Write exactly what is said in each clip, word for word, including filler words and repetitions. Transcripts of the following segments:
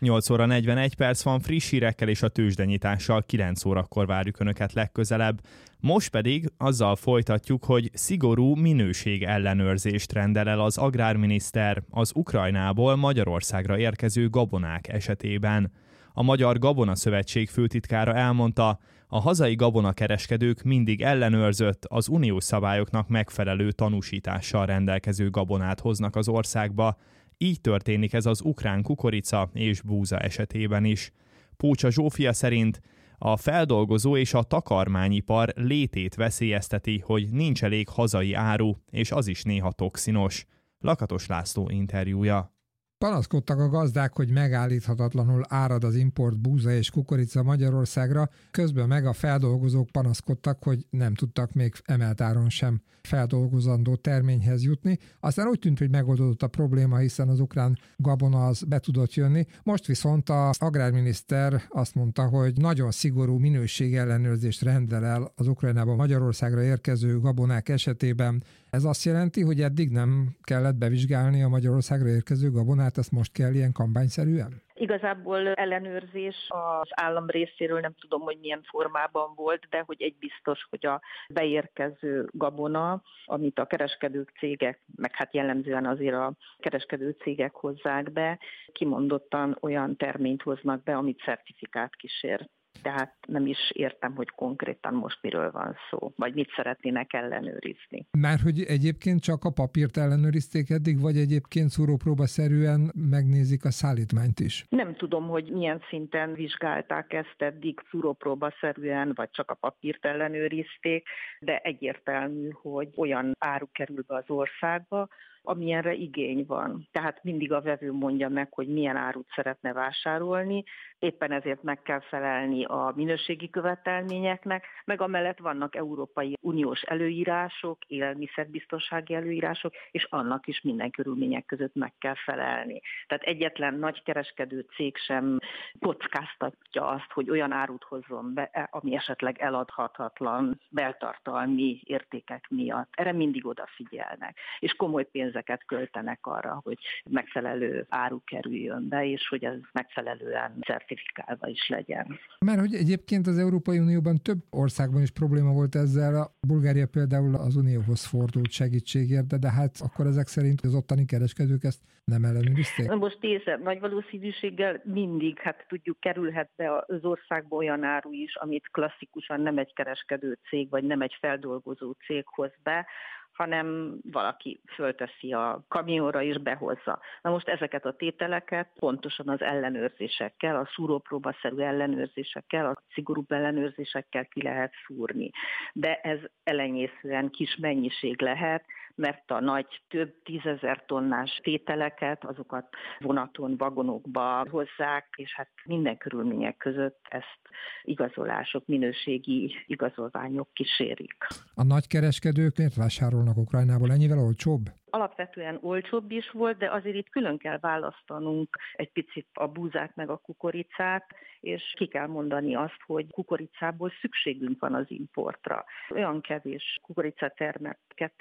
nyolc óra negyvenegy perc van, friss hírekkel és a tőzsdenyitással kilenc órakor várjuk Önöket legközelebb. Most pedig azzal folytatjuk, hogy szigorú minőség ellenőrzést rendel el az agrárminiszter az Ukrajnából Magyarországra érkező gabonák esetében. A Magyar Gabona Szövetség főtitkára elmondta, a hazai gabonakereskedők mindig ellenőrzött, az uniós szabályoknak megfelelő tanúsítással rendelkező gabonát hoznak az országba. Így történik ez az ukrán kukorica és búza esetében is. Pócsa Zsófia szerint a feldolgozó és a takarmányipar létét veszélyezteti, hogy nincs elég hazai áru, és az is néha toxinos. Lakatos László interjúja. Panaszkodtak a gazdák, hogy megállíthatatlanul árad az import búza és kukorica Magyarországra, közben meg a feldolgozók panaszkodtak, hogy nem tudtak még emelt áron sem feldolgozandó terményhez jutni. Aztán úgy tűnt, hogy megoldódott a probléma, hiszen az ukrán gabona az be tudott jönni. Most viszont az agrárminiszter azt mondta, hogy nagyon szigorú minőségellenőrzést rendel el az Ukrajnából Magyarországra érkező gabonák esetében. Ez azt jelenti, hogy eddig nem kellett bevizsgálni a Magyarországra érkező gabonát, ezt most kell ilyen kampányszerűen? Igazából ellenőrzés az állam részéről nem tudom, hogy milyen formában volt, de hogy egy biztos, hogy a beérkező gabona, amit a kereskedők cégek, meg hát jellemzően azért a kereskedő cégek hozzák be, kimondottan olyan terményt hoznak be, amit certifikát kísér. Tehát nem is értem, hogy konkrétan most miről van szó, vagy mit szeretnének ellenőrizni. Mert hogy egyébként csak a papírt ellenőrizték eddig, vagy egyébként szúrópróbaszerűen megnézik a szállítmányt is? Nem tudom, hogy milyen szinten vizsgálták ezt eddig, szúrópróbaszerűen, vagy csak a papírt ellenőrizték, de egyértelmű, hogy olyan áru kerül be az országba, amilyenre igény van. Tehát mindig a vevő mondja meg, hogy milyen árut szeretne vásárolni, éppen ezért meg kell felelni a minőségi követelményeknek, meg amellett vannak Európai Uniós előírások, élelmiszerbiztonsági előírások, és annak is minden körülmények között meg kell felelni. Tehát egyetlen nagykereskedő cég sem kockáztatja azt, hogy olyan árut hozzon be, ami esetleg eladhatatlan beltartalmi értékek miatt. Erre mindig odafigyelnek, és komoly pénzeket költenek arra, hogy megfelelő áru kerüljön be, és hogy ez megfelelően certifikálva is legyen. Mert hogy egyébként az Európai Unióban több országban is probléma volt ezzel, a Bulgária például az Unióhoz fordult segítségért, de, de hát akkor ezek szerint az ottani kereskedők ezt nem ellenőrizték? Na most nézze, nagy valószínűséggel mindig, hát tudjuk, kerülhet be az országba olyan áru is, amit klasszikusan nem egy kereskedő cég, vagy nem egy feldolgozó cég hoz be, hanem valaki fölteszi a kamionra és behozza. Na most ezeket a tételeket pontosan az ellenőrzésekkel, a szúrópróbaszerű ellenőrzésekkel, a szigorúbb ellenőrzésekkel ki lehet szúrni. De ez elenyészően kis mennyiség lehet, mert a nagy több tízezer tonnás tételeket, azokat vonaton, vagonokba hozzák, és hát minden körülmények között ezt igazolások, minőségi igazolványok kísérik. A nagykereskedők miért vásárolnak Ukrajnából ennyivel olcsóbb? Alapvetően olcsóbb is volt, de azért itt külön kell választanunk egy picit a búzát meg a kukoricát, és ki kell mondani azt, hogy kukoricából szükségünk van az importra. Olyan kevés kukorica termett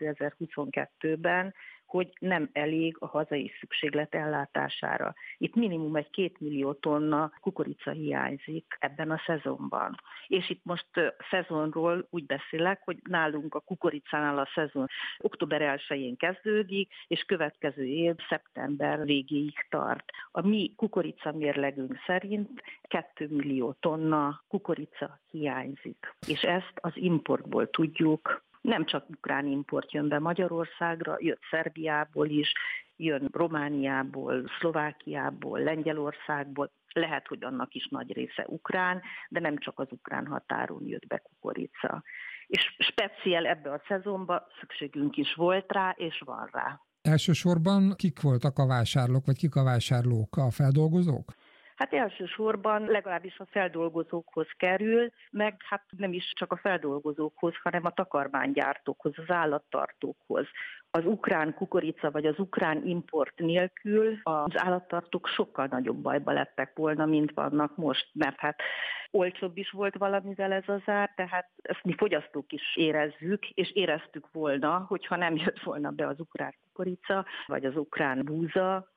kétezer-huszonkettőben, hogy nem elég a hazai szükséglet ellátására. Itt minimum egy két millió tonna kukorica hiányzik ebben a szezonban. És itt most szezonról úgy beszélek, hogy nálunk a kukoricánál a szezon október elsején kezdődik, és következő év szeptember végéig tart. A mi kukorica mérlegünk szerint két millió tonna kukorica hiányzik. És ezt az importból tudjuk. Nem csak ukrán import jön be Magyarországra, jött Szerbiából is, jön Romániából, Szlovákiából, Lengyelországból. Lehet, hogy annak is nagy része ukrán, de nem csak az ukrán határon jött be kukorica. És speciál ebbe a szezonban szükségünk is volt rá, és van rá. Elsősorban kik voltak a vásárlók, vagy kik a vásárlók, a feldolgozók? Hát elsősorban legalábbis a feldolgozókhoz kerül, meg hát nem is csak a feldolgozókhoz, hanem a takarmánygyártókhoz, az állattartókhoz. Az ukrán kukorica vagy az ukrán import nélkül az állattartók sokkal nagyobb bajba lettek volna, mint vannak most, mert hát olcsóbb is volt valamivel ez az ár, tehát ezt mi fogyasztók is érezzük, és éreztük volna, hogyha nem jött volna be az ukrán kukorica vagy az ukrán búza,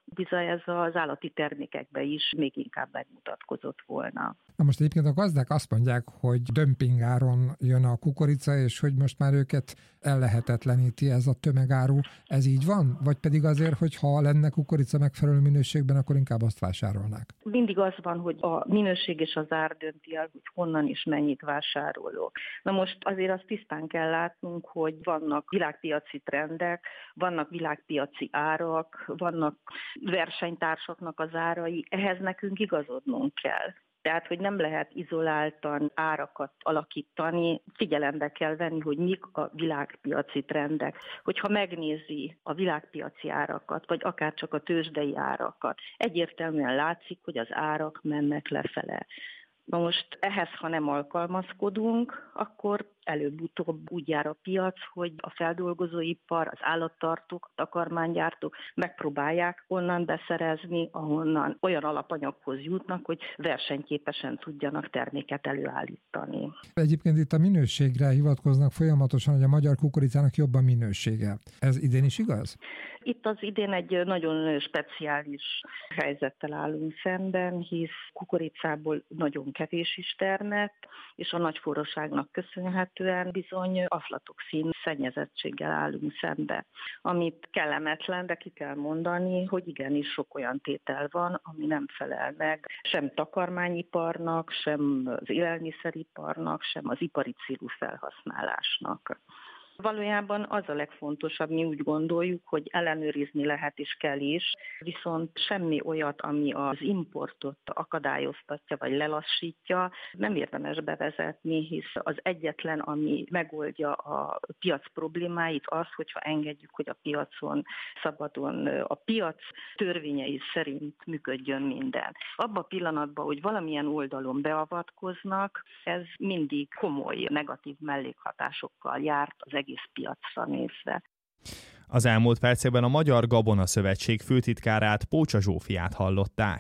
bizony ez az állati termékekben is még inkább megmutatkozott volna. Na most egyébként a gazdák azt mondják, hogy dömpingáron jön a kukorica, és hogy most már őket ellehetetleníti ez a tömegáru. Ez így van? Vagy pedig azért, hogy ha lenne kukorica megfelelő minőségben, akkor inkább azt vásárolnák? Mindig az van, hogy a minőség és az ár dönti el, hogy honnan és mennyit vásárolok. Na most azért azt tisztán kell látnunk, hogy vannak világpiaci trendek, vannak világpiaci árak, vannak versenytársaknak az árai, ehhez nekünk igazodnunk kell. Tehát, hogy nem lehet izoláltan árakat alakítani, figyelembe kell venni, hogy mik a világpiaci trendek. Hogyha megnézi a világpiaci árakat, vagy akár csak a tőzsdei árakat, egyértelműen látszik, hogy az árak mennek lefele. Na most ehhez, ha nem alkalmazkodunk, akkor előbb-utóbb úgy jár a piac, hogy a feldolgozóipar, az állattartók, a takarmánygyártók megpróbálják onnan beszerezni, ahonnan olyan alapanyaghoz jutnak, hogy versenyképesen tudjanak terméket előállítani. Egyébként itt a minőségre hivatkoznak folyamatosan, hogy a magyar kukoricának jobb a minősége. Ez idén is igaz? Itt az idén egy nagyon speciális helyzettel állunk szemben, hisz kukoricából nagyon kevés is termett, és a nagy forróságnak köszönhetően bizony aflatoxin szennyezettséggel állunk szembe. Amit kellemetlen, de ki kell mondani, hogy igenis sok olyan tétel van, ami nem felel meg sem takarmányiparnak, sem az élelmiszeriparnak, sem az ipari célú felhasználásnak. Valójában az a legfontosabb, mi úgy gondoljuk, hogy ellenőrizni lehet és kell is, viszont semmi olyat, ami az importot akadályoztatja vagy lelassítja, nem érdemes bevezetni, hisz az egyetlen, ami megoldja a piac problémáit, az, hogyha engedjük, hogy a piacon szabadon, a piac törvényei szerint működjön minden. Abban a pillanatban, hogy valamilyen oldalon beavatkoznak, ez mindig komoly negatív mellékhatásokkal járt az egész piacra nézve. Az elmúlt percekben a Magyar Gabona Szövetség főtitkárát, Pócsa Zsófiát hallották.